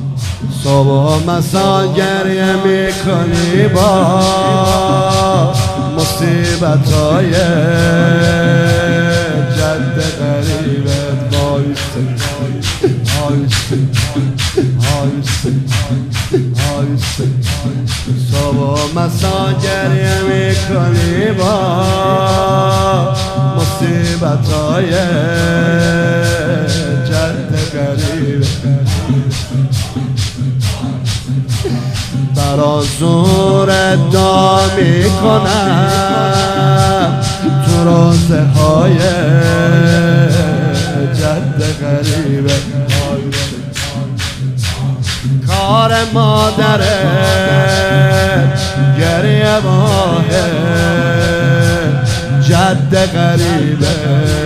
صبح مسا گریه میکنی با مصیبتای جد غریبت. صبح مسا گریه میکنی با مصیبتای جد غریبت. برا زور ادعا میکنم تو روزه های جد غریبه. کار مادره گریه ماهه جد غریبه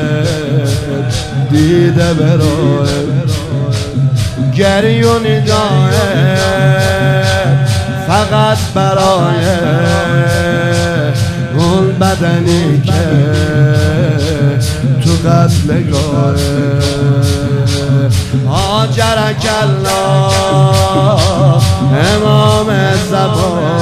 دیده بروه گریونی داره فقط برای اون بدنی که تو قتلگاهه. هاجرک الله امام زمان